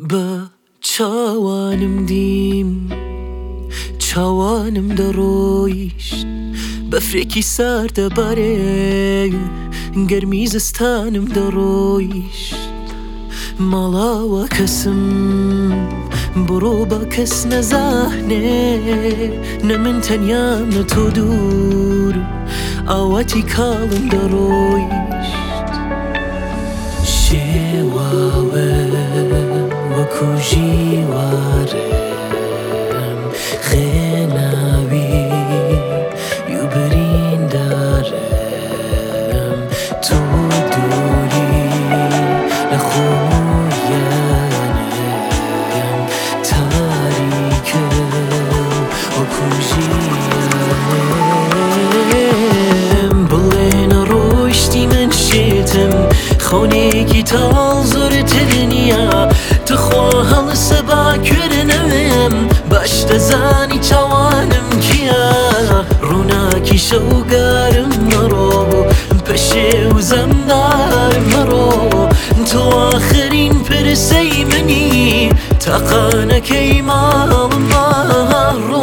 بە چاوانم دیم چاوانم دەڕۆیشت بەفرێکی سار دەبارێ گەرمی زستانم دەڕۆیشت ماڵاوە کەسم بڕۆ بە کەس نەزانێ نە من تەنیام نە تۆ دوور ئاواتی کاڵم دەڕۆیشت شێواوم وەکو ژیوارم خێناوی و بریندارم تۆ دووری لە خۆیانم تاریکە وەکو ژیانم بڵێنە ڕۆیشتی من شێتم خەونێکی تاڵ زۆرتر نییە تخوا هەڵسە باکوێرنەوێم باش دەزانی چاوانم کیە ڕووناکی شەوگارم مەڕۆ پەشێ و زەمدارم مەڕۆ تۆ ئاخرین پرسەی منی تاقانەکەی ماڵم ماڕۆ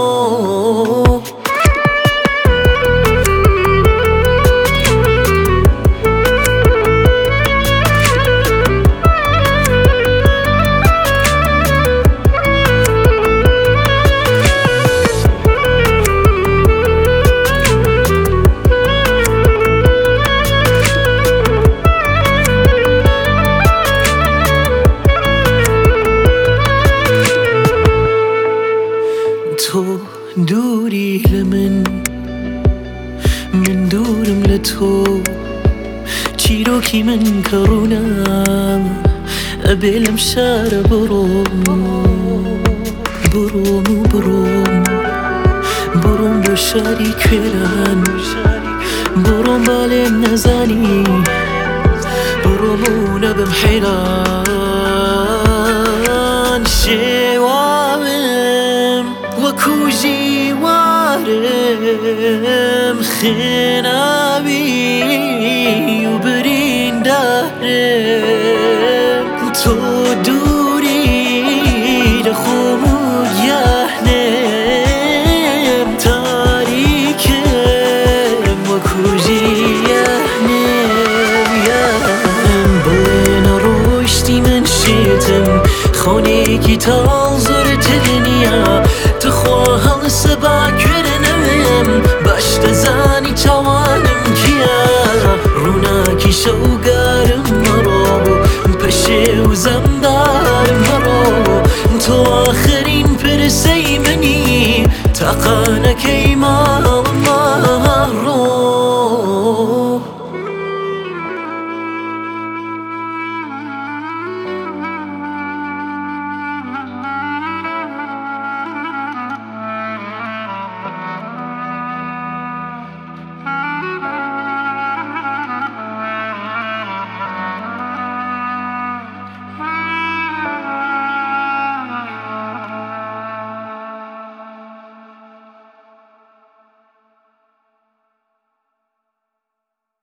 تۆ دووری لە من دوورم لە تۆ چیرۆکی من کە ڕوونام ئەبێ لەم شارە بڕۆم بۆ شاری کوێران بڕۆم با لێم نەزانی بڕۆم و نەبم حەیران شێواوم وەکو ژیوارم خێناوی و بریندارم تۆ دووری لە خۆم و گیانم تاریکم وەکو ژیانم بڵێنە ڕۆیشتی من شێتم خەونێکی تاڵ زۆرتر نییە تخوا هەڵسە باکوێرنەوێم باش دەزانی چاوان